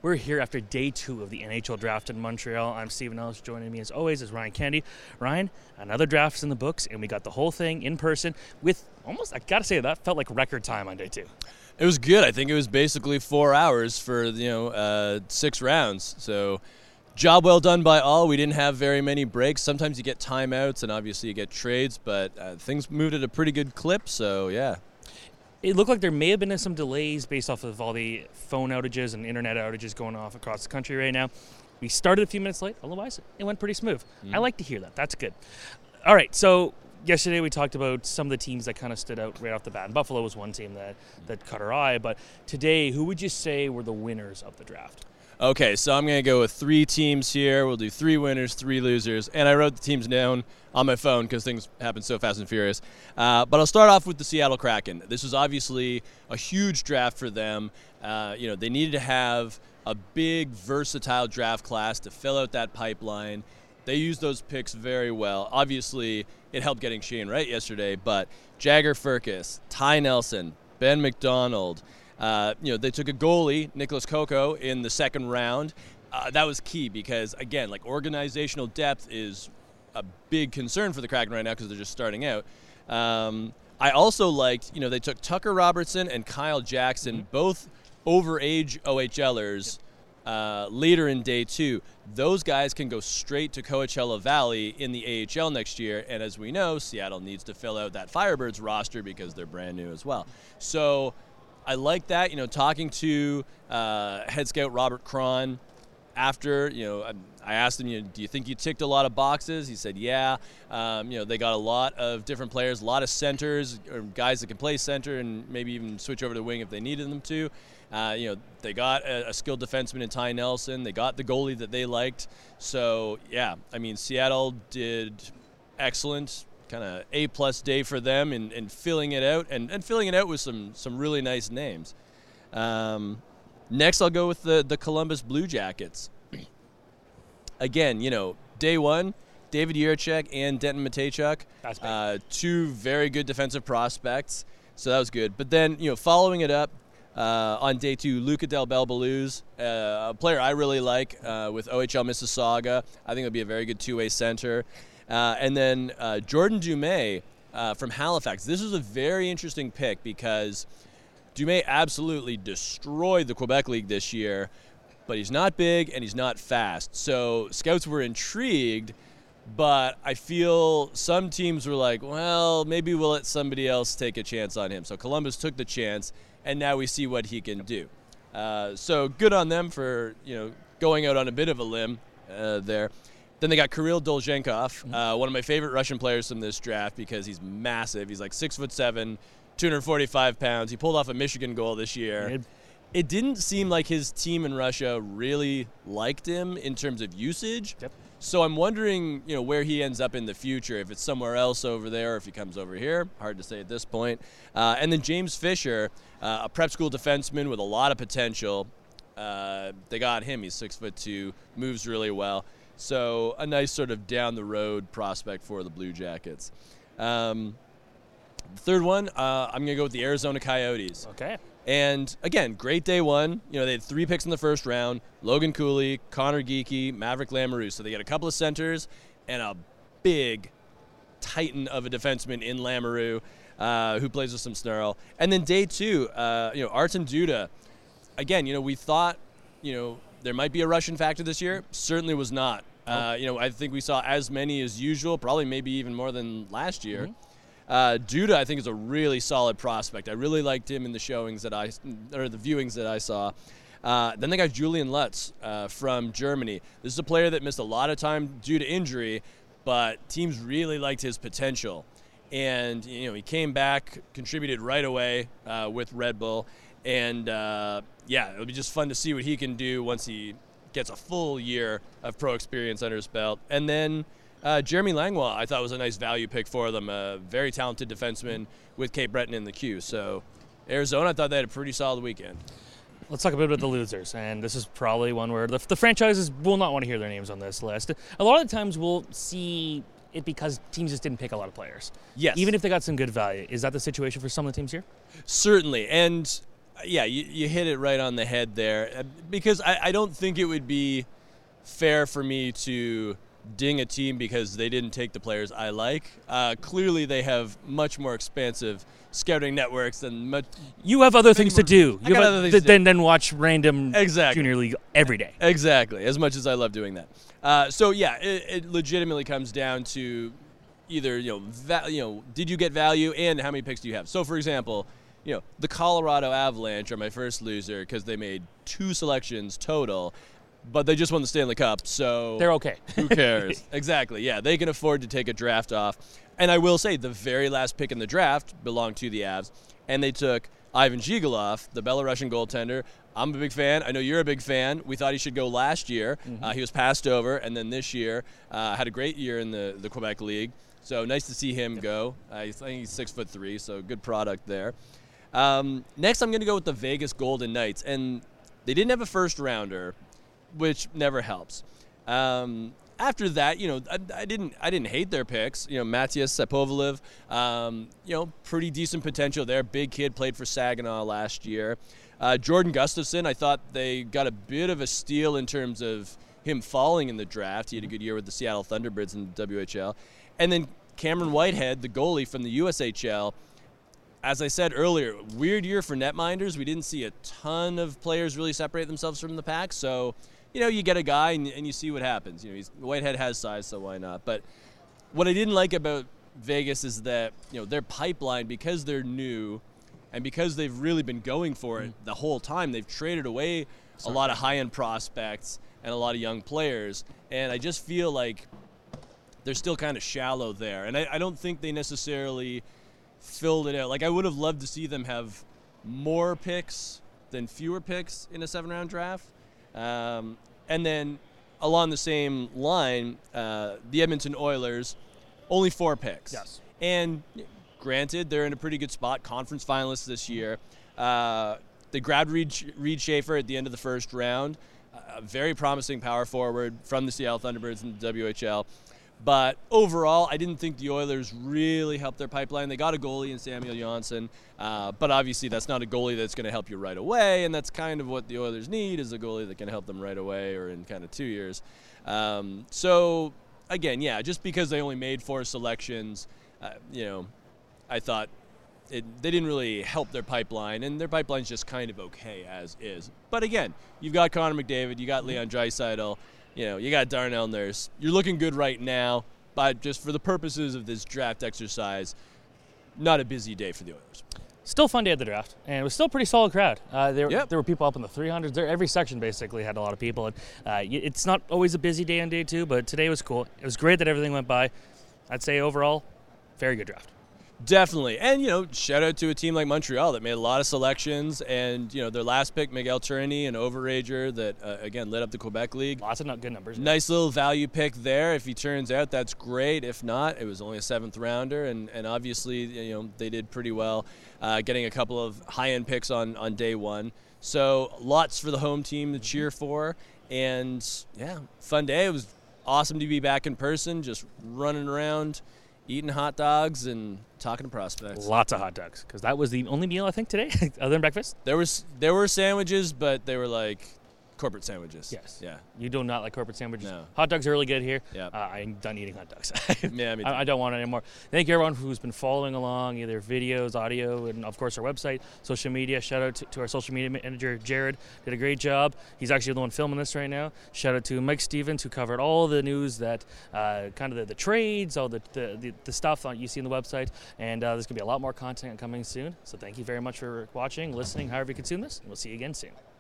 We're here after day 2 of the NHL draft in Montreal. I'm Stephen Ellis. Joining me as always is Ryan Kennedy. Ryan, another draft's in the books, and we got the whole thing in person with almost, I gotta say, that felt like record time on day 2. It was good. I think it was basically 4 hours for 6 rounds. So job well done by all. We didn't have very many breaks. Sometimes you get timeouts and obviously you get trades, but things moved at a pretty good clip. So yeah. It looked like there may have been some delays based off of all the phone outages and internet outages going off across the country right now. We started a few minutes late, otherwise it went pretty smooth. I like to hear that. That's good. All right, so yesterday we talked about some of the teams that kind of stood out right off the bat. And Buffalo was one team that caught our eye, but today, who would you say were the winners of the draft? Okay, so I'm going to go with 3 teams here. We'll do 3 winners, 3 losers. And I wrote the teams down on my phone because things happen so fast and furious. But I'll start off with the Seattle Kraken. This was obviously a huge draft for them. They needed to have a big, versatile draft class to fill out that pipeline. They used those picks very well. Obviously, it helped getting Shane Wright yesterday, but Jagger Firkus, Ty Nelson, Ben McDonald, they took a goalie, Nicholas Coco, in the second round. That was key because, again, organizational depth is a big concern for the Kraken right now because they're just starting out. I also liked, they took Tucker Robertson and Kyle Jackson, both over-age OHLers, later in day 2. Those guys can go straight to Coachella Valley in the AHL next year. And as we know, Seattle needs to fill out that Firebirds roster because they're brand new as well. So I like that, talking to head scout Robert Cron after, I asked him, do you think you ticked a lot of boxes? He said, yeah. They got a lot of different players, a lot of centers, or guys that can play center and maybe even switch over to wing if they needed them to. They got a skilled defenseman in Ty Nelson. They got the goalie that they liked. So, yeah, Seattle did excellent. Kind of A-plus day for them in filling it out and filling it out with some really nice names. Next, I'll go with the Columbus Blue Jackets. Again, day 1, David Jiricek and Denton Mateychuk, 2 very good defensive prospects, so that was good. But then, following it up on day 2, Luca Del Belbaluz, a player I really like with OHL Mississauga. I think it'll be a very good two-way center. And then Jordan Dumais from Halifax. This was a very interesting pick because Dumais absolutely destroyed the Quebec League this year, but he's not big and he's not fast. So scouts were intrigued, but I feel some teams were like, well, maybe we'll let somebody else take a chance on him. So Columbus took the chance, and now we see what he can do. So good on them for going out on a bit of a limb there. Then they got Kirill Dolzhenkov, one of my favorite Russian players from this draft because he's massive. He's like 6'7", 245 pounds. He pulled off a Michigan goal this year. It didn't seem like his team in Russia really liked him in terms of usage. Yep. So I'm wondering, where he ends up in the future, if it's somewhere else over there or if he comes over here. Hard to say at this point. And then James Fisher, a prep school defenseman with a lot of potential. They got him. He's 6'2", moves really well. So a nice sort of down-the-road prospect for the Blue Jackets. The third one, I'm going to go with the Arizona Coyotes. Okay. And, again, great day 1. They had 3 picks in the first round, Logan Cooley, Connor Geekie, Maverick Lamoureux. So they got a couple of centers and a big titan of a defenseman in Lamoureux who plays with some snarl. And then day 2, Artem Duda. Again, we thought, there might be a Russian factor this year. Certainly was not. I think we saw as many as usual, probably maybe even more than last year. Duda, I think, is a really solid prospect. I really liked him in the viewings that I saw. Then they got Julian Lutz from Germany. This is a player that missed a lot of time due to injury, but teams really liked his potential. And, he came back, contributed right away with Red Bull. And, it'll be just fun to see what he can do once he gets a full year of pro experience under his belt. And then Jeremy Langlois, I thought was a nice value pick for them, a very talented defenseman with Cape Breton in the queue. So Arizona, I thought they had a pretty solid weekend. Let's talk a bit about the losers, and this is probably one where the franchises will not want to hear their names on this list. A lot of the times we'll see it because teams just didn't pick a lot of players. Yes. Even if they got some good value. Is that the situation for some of the teams here? Certainly, and Yeah, you hit it right on the head there. Because I don't think it would be fair for me to ding a team because they didn't take the players I like. Clearly, they have much more expansive scouting networks than much. You have other things to do. I got other things to do. Then watch random Junior League every day. Exactly, as much as I love doing that. So yeah, it legitimately comes down to either did you get value and how many picks do you have. So for example, the Colorado Avalanche are my first loser because they made 2 selections total. But they just won the Stanley Cup, so they're okay. Who cares? Exactly, yeah. They can afford to take a draft off. And I will say, the very last pick in the draft belonged to the Avs, and they took Ivan Zhigulov, the Belarusian goaltender. I'm a big fan. I know you're a big fan. We thought he should go last year. He was passed over, and then this year had a great year in the Quebec League. So nice to see him go. I think he's 6'3", so good product there. Next, I'm going to go with the Vegas Golden Knights, and they didn't have a first-rounder, which never helps. After that, I didn't hate their picks. Matthias Sapovaliv, pretty decent potential there. Big kid, played for Saginaw last year. Jordan Gustafson, I thought they got a bit of a steal in terms of him falling in the draft. He had a good year with the Seattle Thunderbirds in the WHL. And then Cameron Whitehead, the goalie from the USHL. As I said earlier, weird year for netminders. We didn't see a ton of players really separate themselves from the pack, so you get a guy and you see what happens. Whitehead has size, so why not? But what I didn't like about Vegas is that their pipeline, because they're new, and because they've really been going for it the whole time, they've traded away a lot of high-end prospects and a lot of young players. And I just feel like they're still kind of shallow there. And I don't think they necessarily filled it out. Like, I would have loved to see them have more picks than fewer picks in a 7-round draft. And then along the same line, the Edmonton Oilers, only 4 picks. Yes. And granted, they're in a pretty good spot, conference finalists this year. They grabbed Reed Schaefer at the end of the first round, a very promising power forward from the Seattle Thunderbirds in the WHL. But overall, I didn't think the Oilers really helped their pipeline. They got a goalie in Samuel Johnsson, but obviously that's not a goalie that's going to help you right away, and that's kind of what the Oilers need, is a goalie that can help them right away or in kind of 2 years. So, again, yeah, just because they only made 4 selections, I thought they didn't really help their pipeline, and their pipeline's just kind of okay as is. But again, you've got Connor McDavid, you got Leon Draisaitl, you got Darnell Nurse. You're looking good right now, but just for the purposes of this draft exercise, not a busy day for the Oilers. Still fun day at the draft, and it was still a pretty solid crowd. There were people up in the 300s. Every section basically had a lot of people. And it's not always a busy day on day 2, but today was cool. It was great that everything went by. I'd say overall, very good draft. Definitely. And, shout out to a team like Montreal that made a lot of selections. And, their last pick, Miguel Tourigny, an overager that, again, lit up the Quebec League. Lots of good numbers. Nice little value pick there. If he turns out, that's great. If not, it was only a 7th rounder. And obviously, they did pretty well getting a couple of high-end picks on day 1. So lots for the home team to cheer for. And, yeah, fun day. It was awesome to be back in person, just running around, eating hot dogs and talking to prospects. Lots of hot dogs, because that was the only meal I think today, other than breakfast. There were sandwiches, but they were like corporate sandwiches. Yes. Yeah. You do not like corporate sandwiches? No. Hot dogs are really good here. Yeah. I'm done eating hot dogs. Yeah, me too. I don't want it anymore. Thank you, everyone who's been following along, either videos, audio, and, of course, our website, social media. Shout out to our social media manager, Jared. Did a great job. He's actually the one filming this right now. Shout out to Mike Stevens, who covered all the news that kind of the trades, all the stuff that you see on the website. And there's going to be a lot more content coming soon. So thank you very much for watching, listening, however you consume this. And we'll see you again soon.